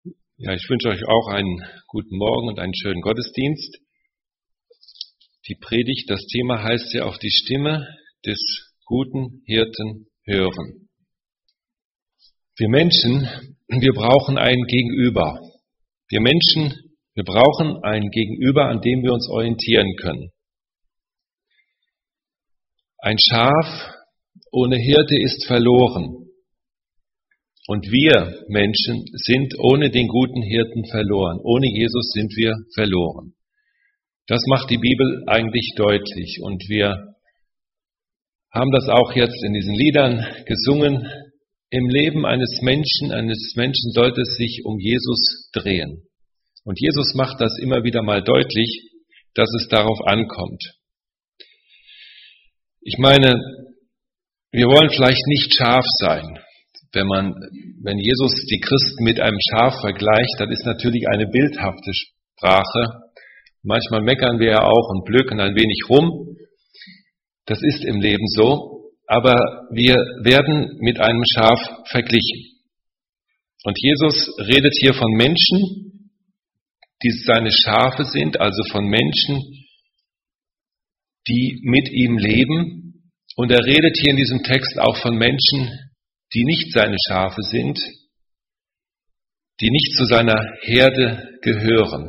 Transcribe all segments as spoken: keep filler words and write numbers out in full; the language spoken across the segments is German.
Ja, ich wünsche euch auch einen guten Morgen und einen schönen Gottesdienst. Die Predigt, das Thema heißt ja auf die Stimme des guten Hirten hören. Wir Menschen, wir brauchen ein Gegenüber. Wir Menschen, wir brauchen ein Gegenüber, an dem wir uns orientieren können. Ein Schaf ohne Hirte ist verloren. Und wir Menschen sind ohne den guten Hirten verloren. Ohne Jesus sind wir verloren. Das macht die Bibel eigentlich deutlich. Und wir haben das auch jetzt in diesen Liedern gesungen. Im Leben eines Menschen, eines Menschen sollte es sich um Jesus drehen. Und Jesus macht das immer wieder mal deutlich, dass es darauf ankommt. Ich meine, wir wollen vielleicht nicht Schaf sein. Wenn man, wenn Jesus die Christen mit einem Schaf vergleicht, dann ist natürlich eine bildhafte Sprache. Manchmal meckern wir ja auch und blöken ein wenig rum. Das ist im Leben so. Aber wir werden mit einem Schaf verglichen. Und Jesus redet hier von Menschen, die seine Schafe sind, also von Menschen, die mit ihm leben. Und er redet hier in diesem Text auch von Menschen, die nicht seine Schafe sind, die nicht zu seiner Herde gehören.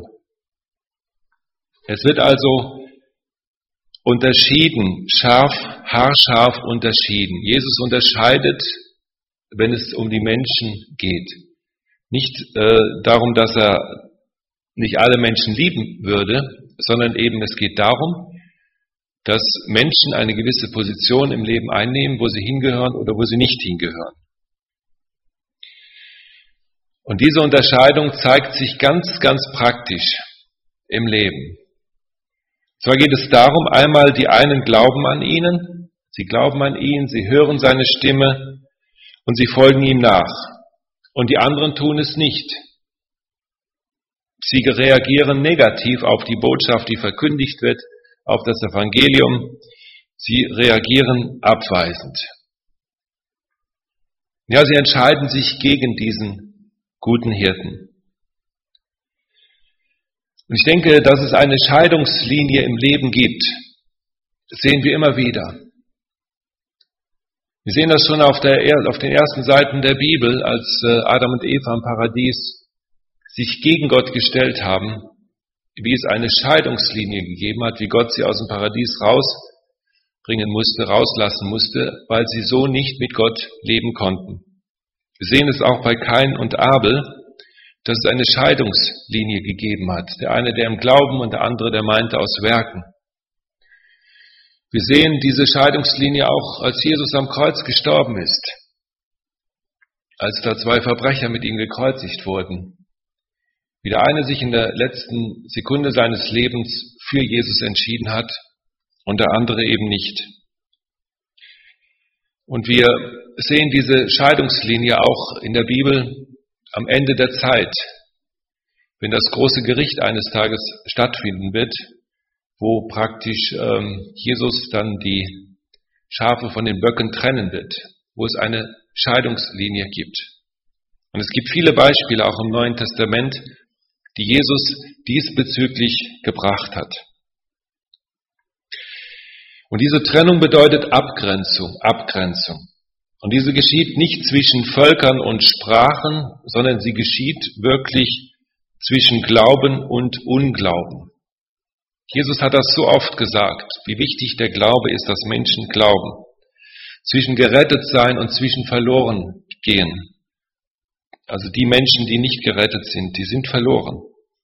Es wird also unterschieden, scharf, haarscharf unterschieden. Jesus unterscheidet, wenn es um die Menschen geht. Nicht äh, darum, dass er nicht alle Menschen lieben würde, sondern eben es geht darum, dass Menschen eine gewisse Position im Leben einnehmen, wo sie hingehören oder wo sie nicht hingehören. Und diese Unterscheidung zeigt sich ganz, ganz praktisch im Leben. Zwar geht es darum, einmal die einen glauben an ihn, sie glauben an ihn, sie hören seine Stimme und sie folgen ihm nach. Und die anderen tun es nicht. Sie reagieren negativ auf die Botschaft, die verkündigt wird, auf das Evangelium. Sie reagieren abweisend. Ja, sie entscheiden sich gegen diesen guten Hirten. Und ich denke, dass es eine Scheidungslinie im Leben gibt. Das sehen wir immer wieder. Wir sehen das schon auf, der, auf den ersten Seiten der Bibel, als Adam und Eva im Paradies sich gegen Gott gestellt haben, wie es eine Scheidungslinie gegeben hat, wie Gott sie aus dem Paradies rausbringen musste, rauslassen musste, weil sie so nicht mit Gott leben konnten. Wir sehen es auch bei Kain und Abel, dass es eine Scheidungslinie gegeben hat. Der eine, der im Glauben und der andere, der meinte aus Werken. Wir sehen diese Scheidungslinie auch, als Jesus am Kreuz gestorben ist, als da zwei Verbrecher mit ihm gekreuzigt wurden. Wie der eine sich in der letzten Sekunde seines Lebens für Jesus entschieden hat und der andere eben nicht. Und wir sehen diese Scheidungslinie auch in der Bibel am Ende der Zeit, wenn das große Gericht eines Tages stattfinden wird, wo praktisch ähm, Jesus dann die Schafe von den Böcken trennen wird, wo es eine Scheidungslinie gibt. Und es gibt viele Beispiele auch im Neuen Testament, die Jesus diesbezüglich gebracht hat. Und diese Trennung bedeutet Abgrenzung, Abgrenzung. Und diese geschieht nicht zwischen Völkern und Sprachen, sondern sie geschieht wirklich zwischen Glauben und Unglauben. Jesus hat das so oft gesagt, wie wichtig der Glaube ist, dass Menschen glauben. Zwischen gerettet sein und zwischen verloren gehen. Also die Menschen, die nicht gerettet sind, die sind verloren.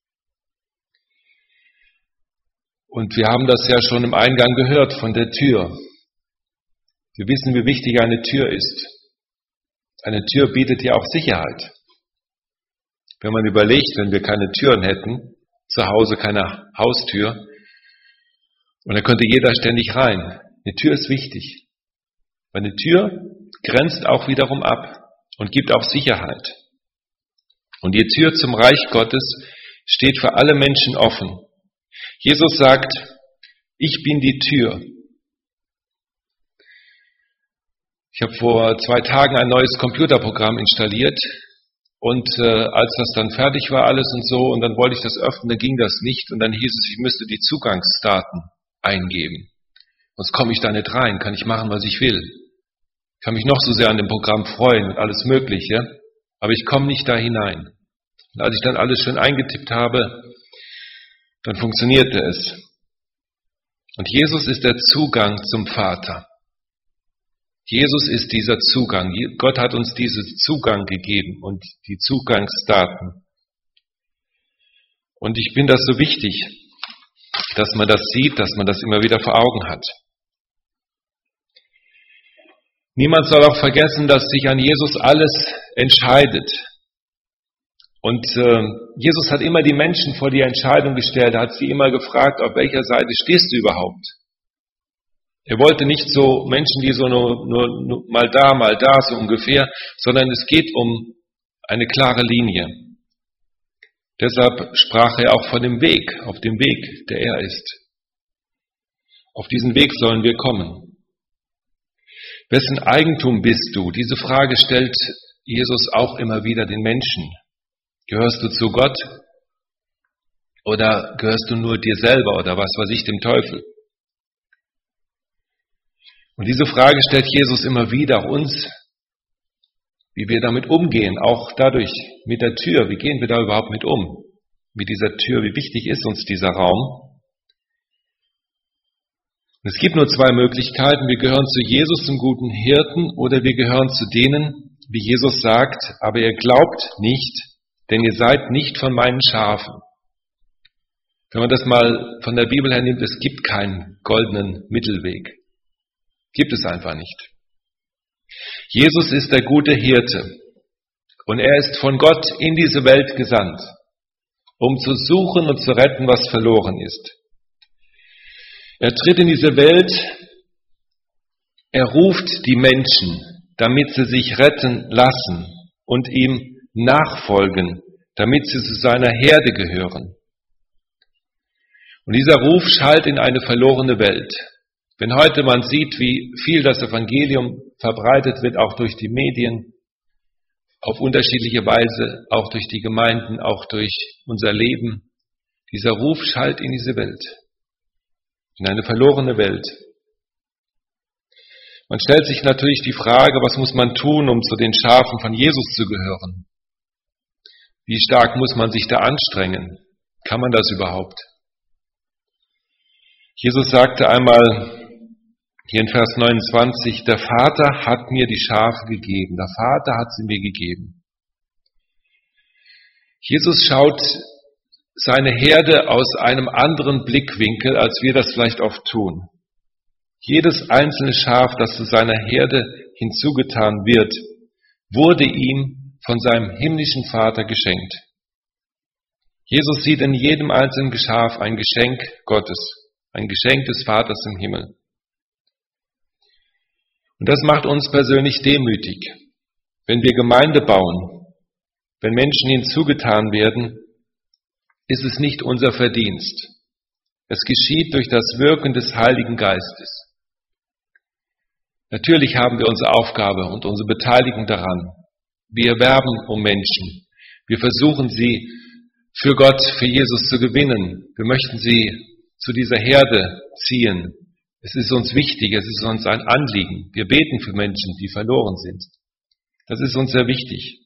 Und wir haben das ja schon im Eingang gehört von der Tür. Wir wissen, wie wichtig eine Tür ist. Eine Tür bietet ja auch Sicherheit. Wenn man überlegt, wenn wir keine Türen hätten, zu Hause keine Haustür, und da könnte jeder ständig rein. Eine Tür ist wichtig. Weil eine Tür grenzt auch wiederum ab und gibt auch Sicherheit. Und die Tür zum Reich Gottes steht für alle Menschen offen. Jesus sagt, ich bin die Tür. Ich habe vor zwei Tagen ein neues Computerprogramm installiert Und äh, als das dann fertig war alles und so, und dann wollte ich das öffnen, dann ging das nicht. Und dann hieß es, ich müsste die Zugangsdaten eingeben. Sonst komme ich da nicht rein, kann ich machen, was ich will. Ich kann mich noch so sehr an dem Programm freuen und alles Mögliche, aber ich komme nicht da hinein. Und als ich dann alles schön eingetippt habe, dann funktionierte es. Und Jesus ist der Zugang zum Vater. Jesus ist dieser Zugang. Gott hat uns diesen Zugang gegeben und die Zugangsdaten. Und ich finde das so wichtig, dass man das sieht, dass man das immer wieder vor Augen hat. Niemand soll auch vergessen, dass sich an Jesus alles entscheidet. Und äh, Jesus hat immer die Menschen vor die Entscheidung gestellt, er hat sie immer gefragt, auf welcher Seite stehst du überhaupt? Er wollte nicht so Menschen, die so nur, nur, nur mal da, mal da, so ungefähr, sondern es geht um eine klare Linie. Deshalb sprach er auch von dem Weg, auf dem Weg, der er ist. Auf diesen Weg sollen wir kommen. Wessen Eigentum bist du? Diese Frage stellt Jesus auch immer wieder den Menschen. Gehörst du zu Gott? Oder gehörst du nur dir selber oder was weiß ich, dem Teufel? Und diese Frage stellt Jesus immer wieder auch uns, wie wir damit umgehen, auch dadurch mit der Tür. Wie gehen wir da überhaupt mit um? Mit dieser Tür, wie wichtig ist uns dieser Raum? Und es gibt nur zwei Möglichkeiten. Wir gehören zu Jesus, zum guten Hirten, oder wir gehören zu denen, wie Jesus sagt, aber ihr glaubt nicht, denn ihr seid nicht von meinen Schafen. Wenn man das mal von der Bibel her nimmt, es gibt keinen goldenen Mittelweg. Gibt es einfach nicht. Jesus ist der gute Hirte und er ist von Gott in diese Welt gesandt, um zu suchen und zu retten, was verloren ist. Er tritt in diese Welt, er ruft die Menschen, damit sie sich retten lassen und ihm nachfolgen, damit sie zu seiner Herde gehören. Und dieser Ruf schallt in eine verlorene Welt. Wenn heute man sieht, wie viel das Evangelium verbreitet wird, auch durch die Medien, auf unterschiedliche Weise, auch durch die Gemeinden, auch durch unser Leben, dieser Ruf schallt in diese Welt, in eine verlorene Welt. Man stellt sich natürlich die Frage, was muss man tun, um zu den Schafen von Jesus zu gehören? Wie stark muss man sich da anstrengen? Kann man das überhaupt? Jesus sagte einmal, hier in Vers neunundzwanzig, der Vater hat mir die Schafe gegeben, der Vater hat sie mir gegeben. Jesus schaut seine Herde aus einem anderen Blickwinkel, als wir das vielleicht oft tun. Jedes einzelne Schaf, das zu seiner Herde hinzugetan wird, wurde ihm von seinem himmlischen Vater geschenkt. Jesus sieht in jedem einzelnen Schaf ein Geschenk Gottes, ein Geschenk des Vaters im Himmel. Und das macht uns persönlich demütig. Wenn wir Gemeinde bauen, wenn Menschen hinzugetan werden, ist es nicht unser Verdienst. Es geschieht durch das Wirken des Heiligen Geistes. Natürlich haben wir unsere Aufgabe und unsere Beteiligung daran. Wir werben um Menschen. Wir versuchen sie für Gott, für Jesus zu gewinnen. Wir möchten sie zu dieser Herde ziehen. Es ist uns wichtig, es ist uns ein Anliegen. Wir beten für Menschen, die verloren sind. Das ist uns sehr wichtig.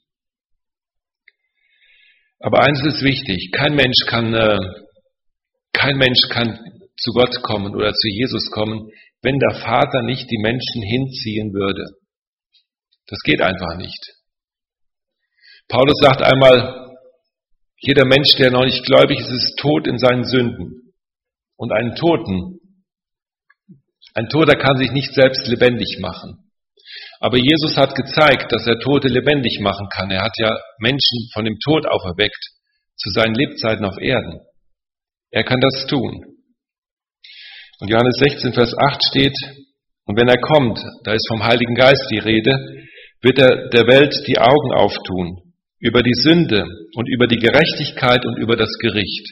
Aber eines ist wichtig, kein Mensch kann, äh, kein Mensch kann zu Gott kommen oder zu Jesus kommen, wenn der Vater nicht die Menschen hinziehen würde. Das geht einfach nicht. Paulus sagt einmal, jeder Mensch, der noch nicht gläubig ist, ist tot in seinen Sünden. Und einen Toten, ein Toter kann sich nicht selbst lebendig machen. Aber Jesus hat gezeigt, dass er Tote lebendig machen kann. Er hat ja Menschen von dem Tod auferweckt zu seinen Lebzeiten auf Erden. Er kann das tun. Und Johannes sechzehn, Vers acht steht, und wenn er kommt, da ist vom Heiligen Geist die Rede, wird er der Welt die Augen auftun, über die Sünde und über die Gerechtigkeit und über das Gericht.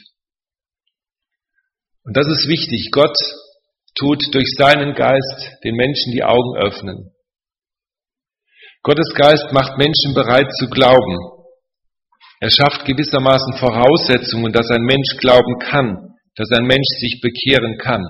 Und das ist wichtig. Gott tut durch seinen Geist den Menschen die Augen öffnen. Gottes Geist macht Menschen bereit zu glauben. Er schafft gewissermaßen Voraussetzungen, dass ein Mensch glauben kann, dass ein Mensch sich bekehren kann.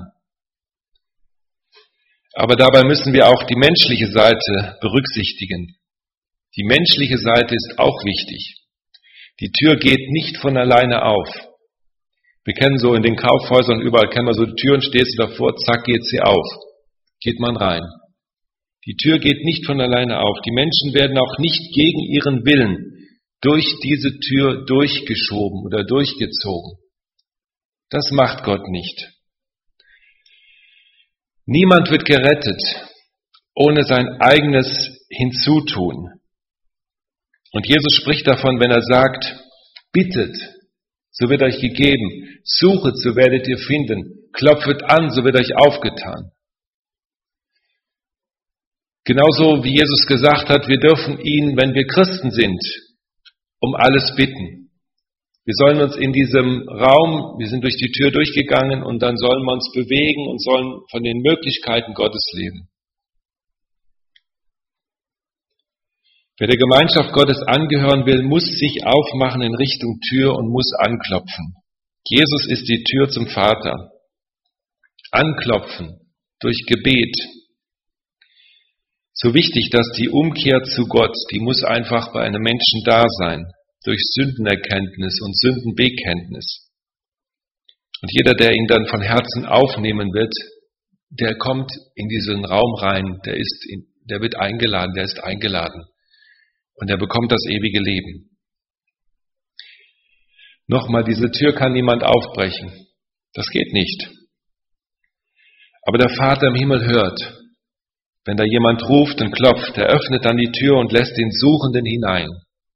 Aber dabei müssen wir auch die menschliche Seite berücksichtigen. Die menschliche Seite ist auch wichtig. Die Tür geht nicht von alleine auf. Wir kennen so in den Kaufhäusern, überall kennen wir so die Türen, stehst du davor, zack, geht sie auf. Geht man rein. Die Tür geht nicht von alleine auf. Die Menschen werden auch nicht gegen ihren Willen durch diese Tür durchgeschoben oder durchgezogen. Das macht Gott nicht. Niemand wird gerettet ohne sein eigenes Hinzutun. Und Jesus spricht davon, wenn er sagt, bittet, so wird euch gegeben, suchet, so werdet ihr finden, klopfet an, so wird euch aufgetan. Genauso wie Jesus gesagt hat, wir dürfen ihn, wenn wir Christen sind, um alles bitten. Wir sollen uns in diesem Raum, wir sind durch die Tür durchgegangen und dann sollen wir uns bewegen und sollen von den Möglichkeiten Gottes leben. Wer der Gemeinschaft Gottes angehören will, muss sich aufmachen in Richtung Tür und muss anklopfen. Jesus ist die Tür zum Vater. Anklopfen durch Gebet. So wichtig, dass die Umkehr zu Gott, die muss einfach bei einem Menschen da sein, durch Sündenerkenntnis und Sündenbekenntnis. Und jeder, der ihn dann von Herzen aufnehmen wird, der kommt in diesen Raum rein, der ist, in, der wird eingeladen, der ist eingeladen. Und er bekommt das ewige Leben. Nochmal, diese Tür kann niemand aufbrechen. Das geht nicht. Aber der Vater im Himmel hört. Wenn da jemand ruft und klopft, er öffnet dann die Tür und lässt den Suchenden hinein.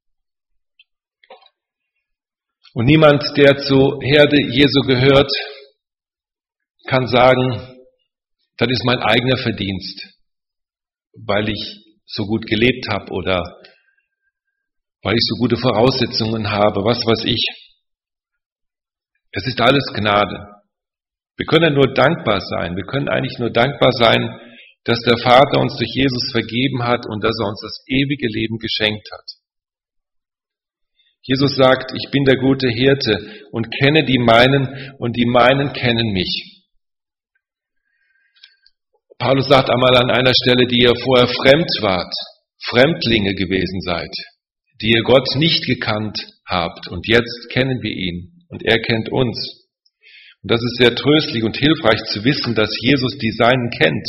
Und niemand, der zur Herde Jesu gehört, kann sagen, das ist mein eigener Verdienst, weil ich so gut gelebt habe oder weil ich so gute Voraussetzungen habe, was weiß ich. Es ist alles Gnade. Wir können nur dankbar sein. Wir können eigentlich nur dankbar sein, dass der Vater uns durch Jesus vergeben hat und dass er uns das ewige Leben geschenkt hat. Jesus sagt, ich bin der gute Hirte und kenne die meinen und die meinen kennen mich. Paulus sagt einmal an einer Stelle, die ihr vorher fremd wart, Fremdlinge gewesen seid, die ihr Gott nicht gekannt habt und jetzt kennen wir ihn und er kennt uns. Und das ist sehr tröstlich und hilfreich zu wissen, dass Jesus die Seinen kennt.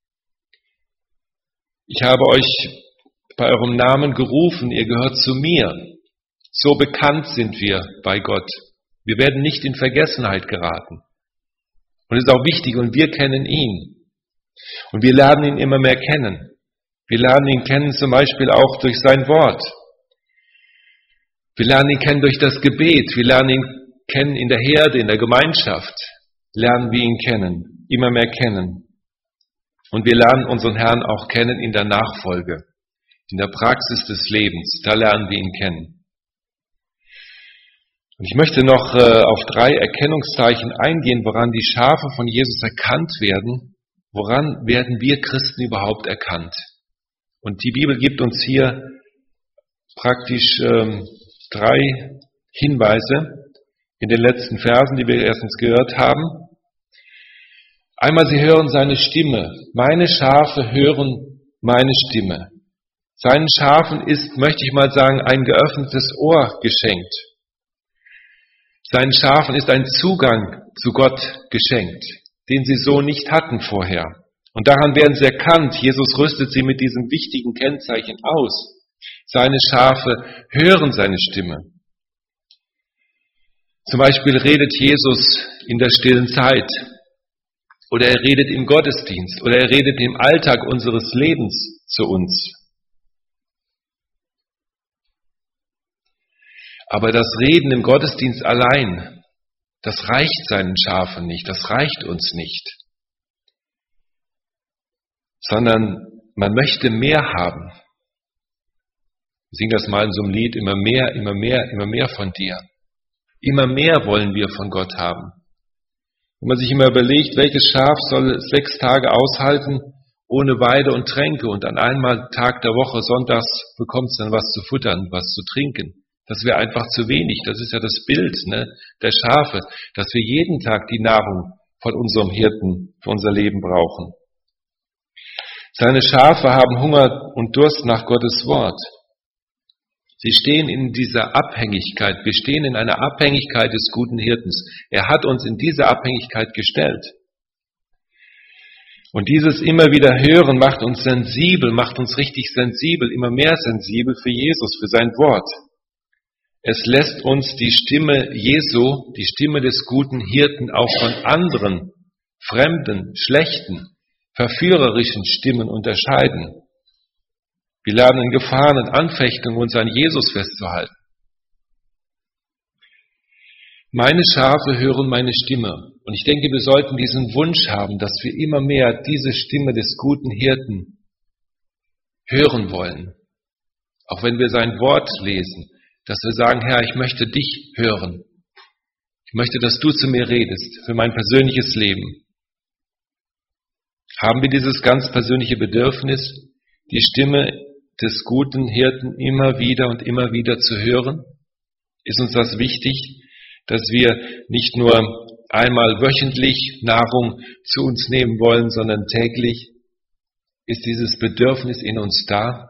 Ich habe euch bei eurem Namen gerufen, ihr gehört zu mir. So bekannt sind wir bei Gott. Wir werden nicht in Vergessenheit geraten. Und es ist auch wichtig, und wir kennen ihn. Und wir lernen ihn immer mehr kennen. Wir lernen ihn kennen zum Beispiel auch durch sein Wort. Wir lernen ihn kennen durch das Gebet. Wir lernen ihn kennen in der Herde, in der Gemeinschaft. Lernen wir ihn kennen, immer mehr kennen. Und wir lernen unseren Herrn auch kennen in der Nachfolge, in der Praxis des Lebens. Da lernen wir ihn kennen. Und ich möchte noch äh, auf drei Erkennungszeichen eingehen, woran die Schafe von Jesus erkannt werden. Woran werden wir Christen überhaupt erkannt? Und die Bibel gibt uns hier praktisch ähm, drei Hinweise in den letzten Versen, die wir erstens gehört haben. Einmal, sie hören seine Stimme. Meine Schafe hören meine Stimme. Seinen Schafen ist, möchte ich mal sagen, ein geöffnetes Ohr geschenkt. Seinen Schafen ist ein Zugang zu Gott geschenkt, den sie so nicht hatten vorher. Und daran werden sie erkannt. Jesus rüstet sie mit diesem wichtigen Kennzeichen aus. Seine Schafe hören seine Stimme. Zum Beispiel redet Jesus in der stillen Zeit. Oder er redet im Gottesdienst. Oder er redet im Alltag unseres Lebens zu uns. Aber das Reden im Gottesdienst allein, das reicht seinen Schafen nicht, das reicht uns nicht. Sondern man möchte mehr haben. Wir singen das mal in so einem Lied, immer mehr, immer mehr, immer mehr von dir. Immer mehr wollen wir von Gott haben. Wenn man sich immer überlegt, welches Schaf soll sechs Tage aushalten, ohne Weide und Tränke, und an einem Tag der Woche, sonntags, bekommt es dann was zu futtern, was zu trinken. dass wir einfach zu wenig, das ist ja das Bild, ne, der Schafe, dass wir jeden Tag die Nahrung von unserem Hirten für unser Leben brauchen. Seine Schafe haben Hunger und Durst nach Gottes Wort. Sie stehen in dieser Abhängigkeit, wir stehen in einer Abhängigkeit des guten Hirtens. Er hat uns in diese Abhängigkeit gestellt. Und dieses immer wieder Hören macht uns sensibel, macht uns richtig sensibel, immer mehr sensibel für Jesus, für sein Wort. Es lässt uns die Stimme Jesu, die Stimme des guten Hirten auch von anderen, fremden, schlechten, verführerischen Stimmen unterscheiden. Wir lernen in Gefahren und Anfechtungen uns an Jesus festzuhalten. Meine Schafe hören meine Stimme. Und ich denke, wir sollten diesen Wunsch haben, dass wir immer mehr diese Stimme des guten Hirten hören wollen. Auch wenn wir sein Wort lesen, dass wir sagen, Herr, ich möchte dich hören. Ich möchte, dass du zu mir redest für mein persönliches Leben. Haben wir dieses ganz persönliche Bedürfnis, die Stimme des guten Hirten immer wieder und immer wieder zu hören? Ist uns das wichtig, dass wir nicht nur einmal wöchentlich Nahrung zu uns nehmen wollen, sondern täglich? Ist dieses Bedürfnis in uns da?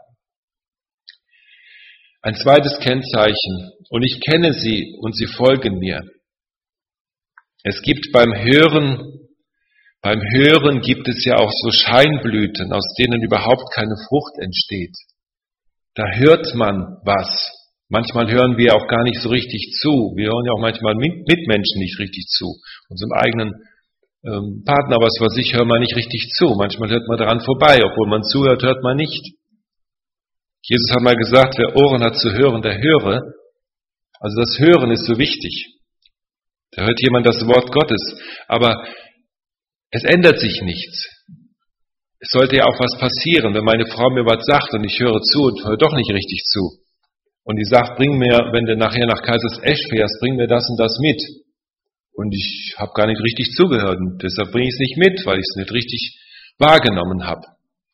Ein zweites Kennzeichen, und ich kenne sie und sie folgen mir. Es gibt beim Hören, beim Hören gibt es ja auch so Scheinblüten, aus denen überhaupt keine Frucht entsteht. Da hört man was. Manchmal hören wir auch gar nicht so richtig zu. Wir hören ja auch manchmal Mitmenschen nicht richtig zu. Unserem eigenen ähm, Partner, was weiß ich, hört man nicht richtig zu. Manchmal hört man daran vorbei. Obwohl man zuhört, hört man nicht. Jesus hat mal gesagt, wer Ohren hat zu hören, der höre. Also das Hören ist so wichtig. Da hört jemand das Wort Gottes. Aber es ändert sich nichts. Es sollte ja auch was passieren, wenn meine Frau mir was sagt und ich höre zu und höre doch nicht richtig zu. Und die sagt, bring mir, wenn du nachher nach Kaisersesch fährst, bring mir das und das mit. Und ich habe gar nicht richtig zugehört und deshalb bringe ich es nicht mit, weil ich es nicht richtig wahrgenommen habe.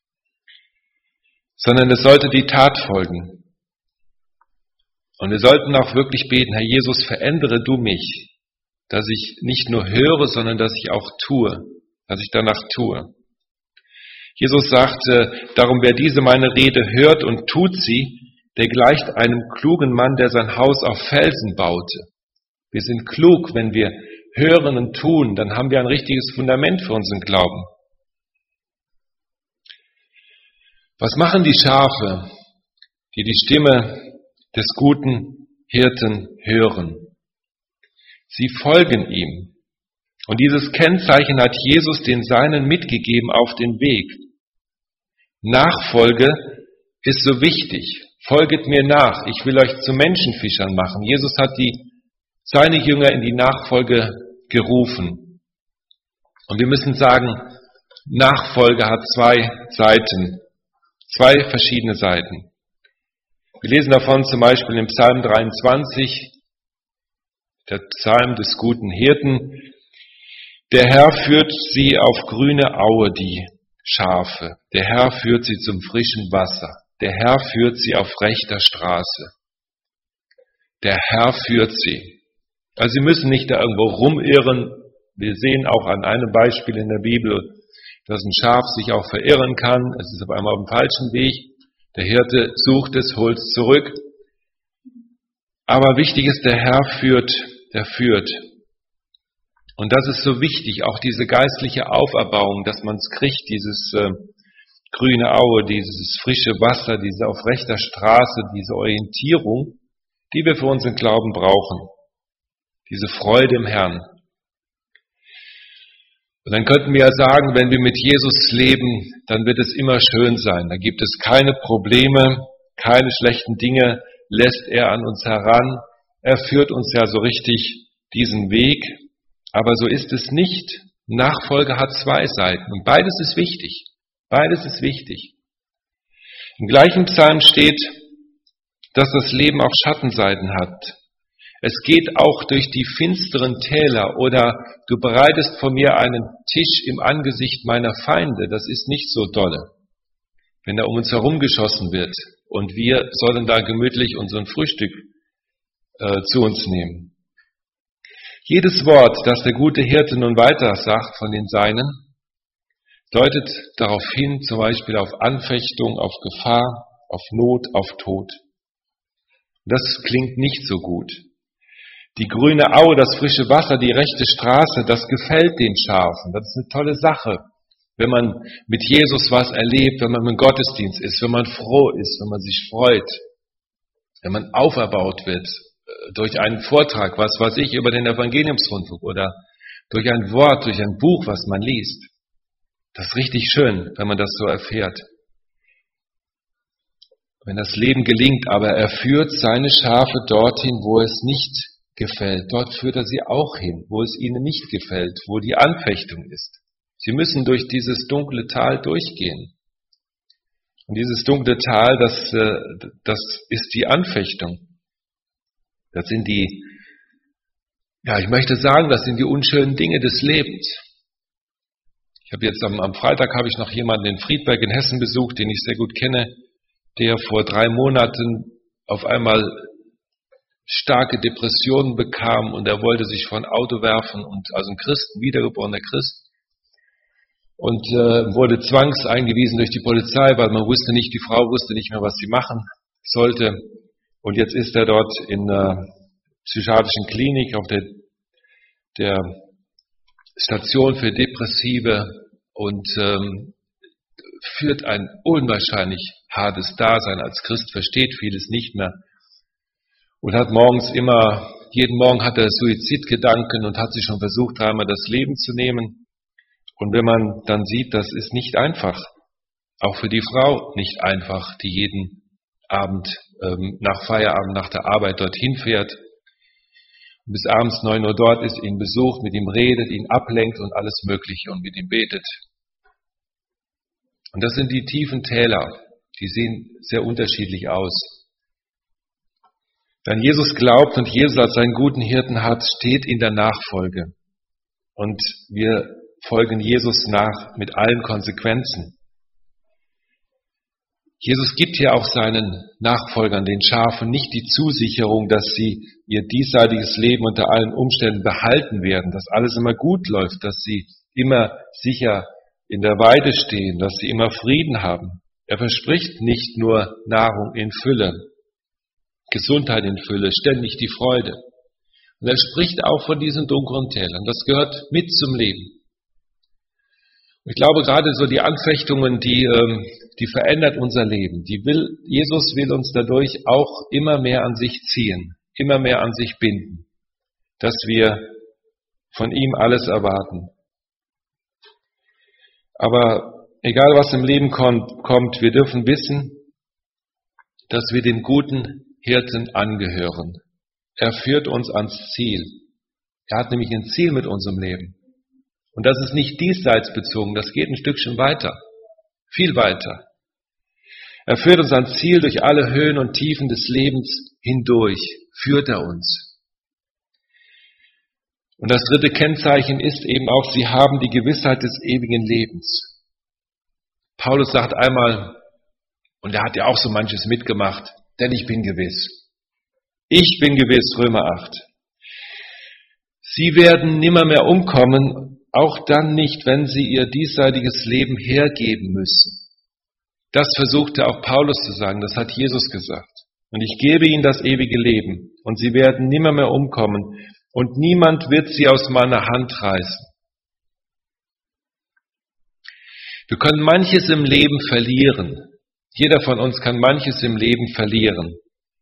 Sondern es sollte die Tat folgen. Und wir sollten auch wirklich beten, Herr Jesus, verändere du mich, dass ich nicht nur höre, sondern dass ich auch tue, dass ich danach tue. Jesus sagte, darum wer diese meine Rede hört und tut sie, der gleicht einem klugen Mann, der sein Haus auf Felsen baute. Wir sind klug, wenn wir hören und tun, dann haben wir ein richtiges Fundament für unseren Glauben. Was machen die Schafe, die die Stimme des guten Hirten hören? Sie folgen ihm. Und dieses Kennzeichen hat Jesus den Seinen mitgegeben auf den Weg. Nachfolge ist so wichtig. Folget mir nach, ich will euch zu Menschenfischern machen. Jesus hat die, seine Jünger in die Nachfolge gerufen. Und wir müssen sagen, Nachfolge hat zwei Seiten, zwei verschiedene Seiten. Wir lesen davon zum Beispiel im Psalm dreiundzwanzig, der Psalm des guten Hirten. Der Herr führt sie auf grüne Aue, die Schafe. Der Herr führt sie zum frischen Wasser. Der Herr führt sie auf rechter Straße. Der Herr führt sie. Also sie müssen nicht da irgendwo rumirren. Wir sehen auch an einem Beispiel in der Bibel, dass ein Schaf sich auch verirren kann. Es ist auf einmal auf dem falschen Weg. Der Hirte sucht es, holt es zurück. Aber wichtig ist, der Herr führt, der führt. Und das ist so wichtig, auch diese geistliche Auferbauung, dass man es kriegt, dieses äh, grüne Aue, dieses frische Wasser, diese auf rechter Straße, diese Orientierung, die wir für unseren Glauben brauchen. Diese Freude im Herrn. Und dann könnten wir ja sagen, wenn wir mit Jesus leben, dann wird es immer schön sein. Da gibt es keine Probleme, keine schlechten Dinge lässt er an uns heran. Er führt uns ja so richtig diesen Weg. Aber so ist es nicht. Nachfolge hat zwei Seiten und beides ist wichtig. Beides ist wichtig. Im gleichen Psalm steht, dass das Leben auch Schattenseiten hat. Es geht auch durch die finsteren Täler oder du bereitest vor mir einen Tisch im Angesicht meiner Feinde. Das ist nicht so dolle, wenn da um uns herum geschossen wird und wir sollen da gemütlich unseren Frühstück äh, zu uns nehmen. Jedes Wort, das der gute Hirte nun weiter sagt von den Seinen, deutet darauf hin, zum Beispiel auf Anfechtung, auf Gefahr, auf Not, auf Tod. Das klingt nicht so gut. Die grüne Aue, das frische Wasser, die rechte Straße, das gefällt den Schafen. Das ist eine tolle Sache, wenn man mit Jesus was erlebt, wenn man im Gottesdienst ist, wenn man froh ist, wenn man sich freut, wenn man auferbaut wird durch einen Vortrag, was weiß ich, über den Evangeliumsrundfunk oder durch ein Wort, durch ein Buch, was man liest. Das ist richtig schön, wenn man das so erfährt. Wenn das Leben gelingt, aber er führt seine Schafe dorthin, wo es nicht gefällt. Dort führt er sie auch hin, wo es ihnen nicht gefällt, wo die Anfechtung ist. Sie müssen durch dieses dunkle Tal durchgehen. Und dieses dunkle Tal, das, das ist die Anfechtung. Das sind die, ja, ich möchte sagen, das sind die unschönen Dinge des Lebens. Ich habe jetzt am, am Freitag habe ich noch jemanden in Friedberg in Hessen besucht, den ich sehr gut kenne, der vor drei Monaten auf einmal starke Depressionen bekam und er wollte sich vor ein Auto werfen und also ein Christ, ein wiedergeborener Christ und äh, wurde zwangseingewiesen durch die Polizei, weil man wusste nicht, die Frau wusste nicht mehr, was sie machen sollte. Und jetzt ist er dort in einer psychiatrischen Klinik auf der, der Station für Depressive und ähm, führt ein unwahrscheinlich hartes Dasein. Als Christ versteht vieles nicht mehr und hat morgens immer, jeden Morgen hat er Suizidgedanken und hat sich schon versucht, dreimal das Leben zu nehmen. Und wenn man dann sieht, das ist nicht einfach, auch für die Frau nicht einfach, die jeden Abend ähm, nach Feierabend, nach der Arbeit dorthin fährt, bis abends neun Uhr dort ist, ihn besucht, mit ihm redet, ihn ablenkt und alles Mögliche und mit ihm betet. Und das sind die tiefen Täler, die sehen sehr unterschiedlich aus. Wenn Jesus glaubt und Jesus als seinen guten Hirten hat, steht in der Nachfolge. Und wir folgen Jesus nach mit allen Konsequenzen. Jesus gibt hier auch seinen Nachfolgern, den Schafen, nicht die Zusicherung, dass sie ihr diesseitiges Leben unter allen Umständen behalten werden, dass alles immer gut läuft, dass sie immer sicher in der Weide stehen, dass sie immer Frieden haben. Er verspricht nicht nur Nahrung in Fülle, Gesundheit in Fülle, ständig die Freude. Und er spricht auch von diesen dunklen Tälern. Das gehört mit zum Leben. Ich glaube, gerade so die Anfechtungen, die, die verändert unser Leben. Die will, Jesus will uns dadurch auch immer mehr an sich ziehen, immer mehr an sich binden, dass wir von ihm alles erwarten. Aber egal was im Leben kommt, wir dürfen wissen, dass wir dem guten Hirten angehören. Er führt uns ans Ziel. Er hat nämlich ein Ziel mit unserem Leben. Und das ist nicht diesseits bezogen, das geht ein Stückchen weiter, viel weiter. Er führt uns ans Ziel durch alle Höhen und Tiefen des Lebens hindurch, führt er uns. Und das dritte Kennzeichen ist eben auch, sie haben die Gewissheit des ewigen Lebens. Paulus sagt einmal, und er hat ja auch so manches mitgemacht, denn ich bin gewiss. Ich bin gewiss, Römer acht. Sie werden nimmermehr umkommen, auch dann nicht, wenn sie ihr diesseitiges Leben hergeben müssen. Das versuchte auch Paulus zu sagen, das hat Jesus gesagt. Und ich gebe ihnen das ewige Leben, und sie werden nimmermehr umkommen, und niemand wird sie aus meiner Hand reißen. Wir können manches im Leben verlieren. Jeder von uns kann manches im Leben verlieren.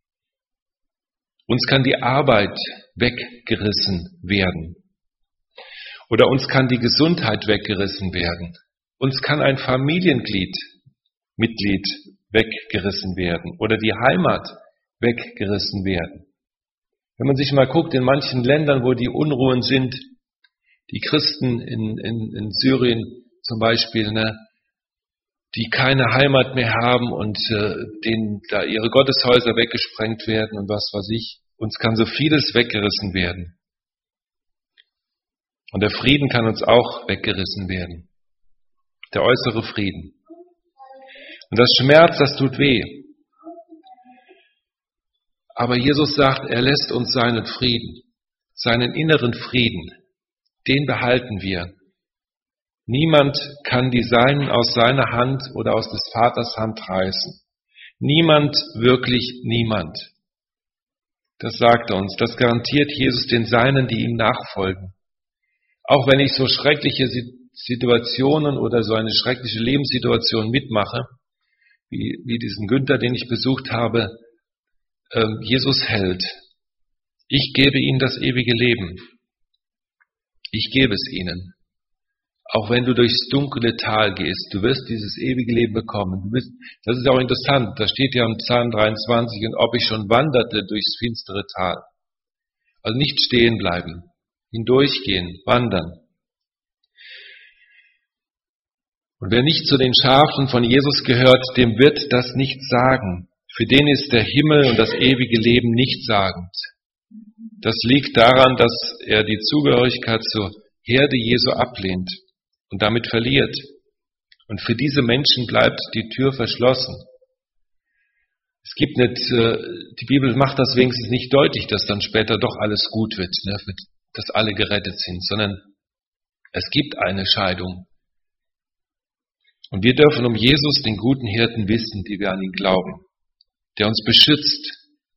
Uns kann die Arbeit weggerissen werden. Oder uns kann die Gesundheit weggerissen werden. Uns kann ein Familienglied, Mitglied weggerissen werden. Oder die Heimat weggerissen werden. Wenn man sich mal guckt, in manchen Ländern, wo die Unruhen sind, die Christen in, in, in Syrien zum Beispiel, ne, die keine Heimat mehr haben und äh, denen da ihre Gotteshäuser weggesprengt werden und was weiß ich. Uns kann so vieles weggerissen werden. Und der Frieden kann uns auch weggerissen werden. Der äußere Frieden. Und das Schmerz, das tut weh. Aber Jesus sagt, er lässt uns seinen Frieden, seinen inneren Frieden, den behalten wir. Niemand kann die Seinen aus seiner Hand oder aus des Vaters Hand reißen. Niemand, wirklich niemand. Das sagt er uns. Das garantiert Jesus den Seinen, die ihm nachfolgen. Auch wenn ich so schreckliche Situationen oder so eine schreckliche Lebenssituation mitmache, wie, wie diesen Günther, den ich besucht habe, äh, Jesus hält. Ich gebe ihnen das ewige Leben. Ich gebe es ihnen. Auch wenn du durchs dunkle Tal gehst, du wirst dieses ewige Leben bekommen. Du wirst, das ist auch interessant, da steht ja im Psalm dreiundzwanzig, und ob ich schon wanderte durchs finstere Tal. Also nicht stehen bleiben, hindurchgehen, wandern. Und wer nicht zu den Schafen von Jesus gehört, dem wird das nicht sagen. Für den ist der Himmel und das ewige Leben nichtssagend. Das liegt daran, dass er die Zugehörigkeit zur Herde Jesu ablehnt und damit verliert. Und für diese Menschen bleibt die Tür verschlossen. Es gibt nicht, die Bibel macht das wenigstens nicht deutlich, dass dann später doch alles gut wird, ne, dass alle gerettet sind, sondern es gibt eine Scheidung. Und wir dürfen um Jesus, den guten Hirten, wissen, die wir an ihn glauben, der uns beschützt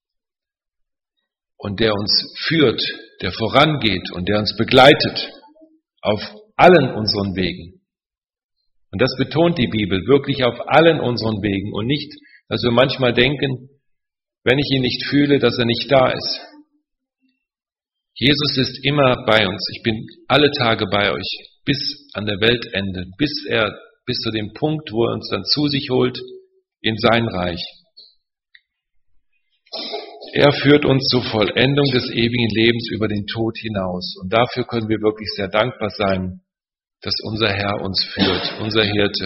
und der uns führt, der vorangeht und der uns begleitet auf allen unseren Wegen. Und das betont die Bibel, wirklich auf allen unseren Wegen und nicht, dass wir manchmal denken, wenn ich ihn nicht fühle, dass er nicht da ist. Jesus ist immer bei uns. Ich bin alle Tage bei euch, bis an der Weltende, bis er, bis zu dem Punkt, wo er uns dann zu sich holt in sein Reich. Er führt uns zur Vollendung des ewigen Lebens über den Tod hinaus. Und dafür können wir wirklich sehr dankbar sein, dass unser Herr uns führt, unser Hirte.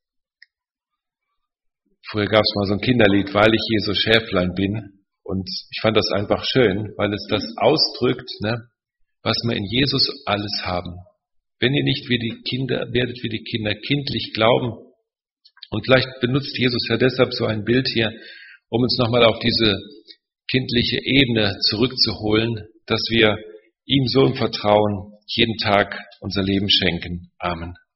Früher gab es mal so ein Kinderlied, weil ich Jesu Schäflein bin. Und ich fand das einfach schön, weil es das ausdrückt, ne, was wir in Jesus alles haben. Wenn ihr nicht wie die Kinder, werdet wie die Kinder kindlich glauben. Und vielleicht benutzt Jesus ja deshalb so ein Bild hier, um uns nochmal auf diese kindliche Ebene zurückzuholen, dass wir ihm so im Vertrauen jeden Tag unser Leben schenken. Amen.